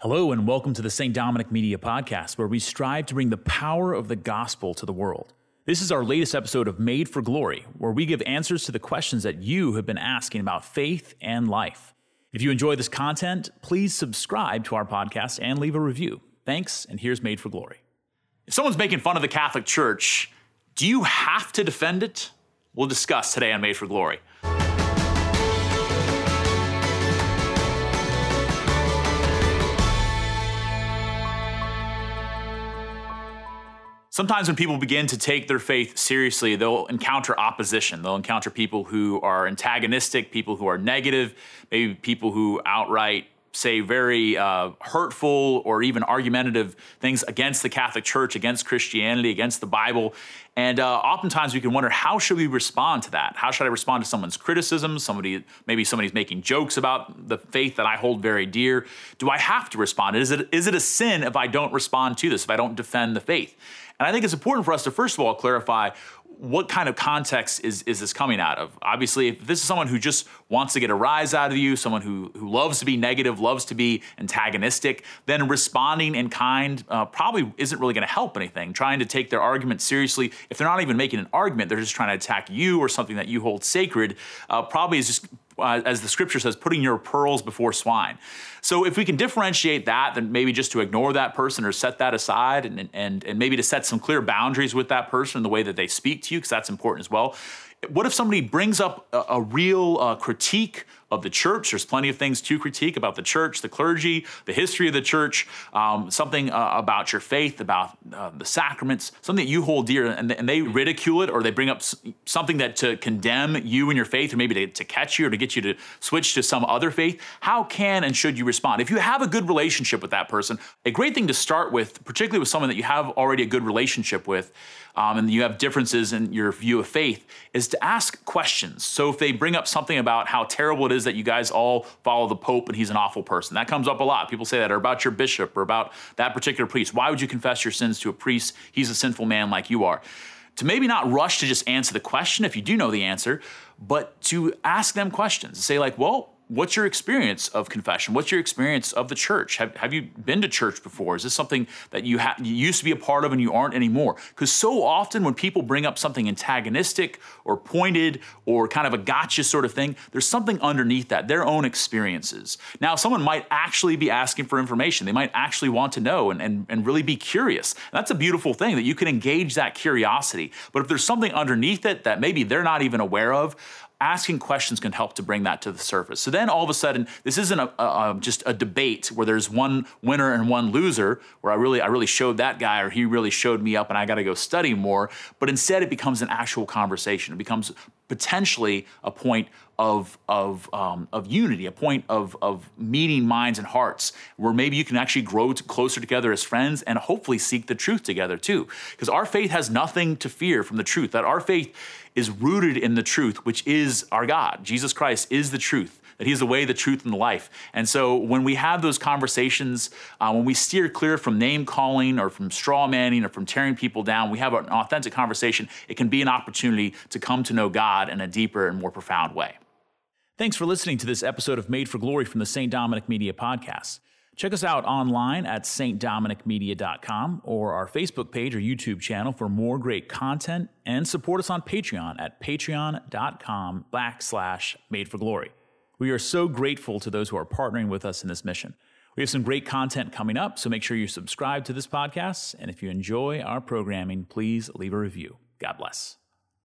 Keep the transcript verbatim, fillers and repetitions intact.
Hello and welcome to the Saint Dominic Media Podcast, where we strive to bring the power of the gospel to the world. This is our latest episode of Made for Glory, where we give answers to the questions that you have been asking about faith and life. If you enjoy this content, please subscribe to our podcast and leave a review. Thanks, and here's Made for Glory. If someone's making fun of the Catholic Church, do you have to defend it? We'll discuss today on Made for Glory. Sometimes when people begin to take their faith seriously, they'll encounter opposition. They'll encounter people who are antagonistic, people who are negative, maybe people who outright say very uh, hurtful or even argumentative things against the Catholic Church, against Christianity, against the Bible. And uh, oftentimes we can wonder, how should we respond to that? How should I respond to someone's criticism? Somebody, maybe somebody's making jokes about the faith that I hold very dear. Do I have to respond? Is it, is it a sin if I don't respond to this, if I don't defend the faith? And I think it's important for us to, first of all, clarify what kind of context is, is this coming out of. Obviously, if this is someone who just wants to get a rise out of you, someone who, who loves to be negative, loves to be antagonistic, then responding in kind uh, probably isn't really going to help anything. Trying to take their argument seriously, if they're not even making an argument, they're just trying to attack you or something that you hold sacred, uh, probably is just, uh, as the scripture says, putting your pearls before swine. So if we can differentiate that, then maybe just to ignore that person or set that aside and, and, and maybe to set some clear boundaries with that person in the way that they speak to you, because that's important as well. What if somebody brings up a, a real uh, critique of the church? There's plenty of things to critique about the church, the clergy, the history of the church, um, something uh, about your faith, about uh, the sacraments, something that you hold dear, and, and they ridicule it, or they bring up s- something that to condemn you and your faith, or maybe to, to catch you or to get you to switch to some other faith. How can and should you respond? If you have a good relationship with that person, a great thing to start with, particularly with someone that you have already a good relationship with, um, and you have differences in your view of faith, is to ask questions. So if they bring up something about how terrible it is that you guys all follow the Pope and he's an awful person, that comes up a lot. People say that, or about your bishop, or about that particular priest. Why would you confess your sins to a priest? He's a sinful man like you are. To maybe not rush to just answer the question if you do know the answer, but to ask them questions. Say like, well, what's your experience of confession? What's your experience of the church? Have, have you been to church before? Is this something that you, ha- you used to be a part of and you aren't anymore? Because so often when people bring up something antagonistic or pointed or kind of a gotcha sort of thing, there's something underneath that, their own experiences. Now, someone might actually be asking for information. They might actually want to know and, and, and really be curious. And that's a beautiful thing, that you can engage that curiosity. But if there's something underneath it that maybe they're not even aware of, asking questions can help to bring that to the surface. So then all of a sudden, this isn't a, a, a, just a debate where there's one winner and one loser, where I really I really showed that guy or he really showed me up and I got to go study more. But instead, it becomes an actual conversation. It becomes potentially a point of of um, of unity, a point of of meeting minds and hearts, where maybe you can actually grow to closer together as friends and hopefully seek the truth together too. Because our faith has nothing to fear from the truth. That our faith is rooted in the truth, which is our God. Jesus Christ is the truth, that he's the way, the truth, and the life. And so when we have those conversations, uh, when we steer clear from name calling or from straw manning or from tearing people down, we have an authentic conversation. It can be an opportunity to come to know God in a deeper and more profound way. Thanks for listening to this episode of Made for Glory from the Saint Dominic Media Podcast. Check us out online at s t dominic media dot com or our Facebook page or YouTube channel for more great content, and support us on Patreon at patreon.com backslash made for glory. We are so grateful to those who are partnering with us in this mission. We have some great content coming up, so make sure you subscribe to this podcast. And if you enjoy our programming, please leave a review. God bless.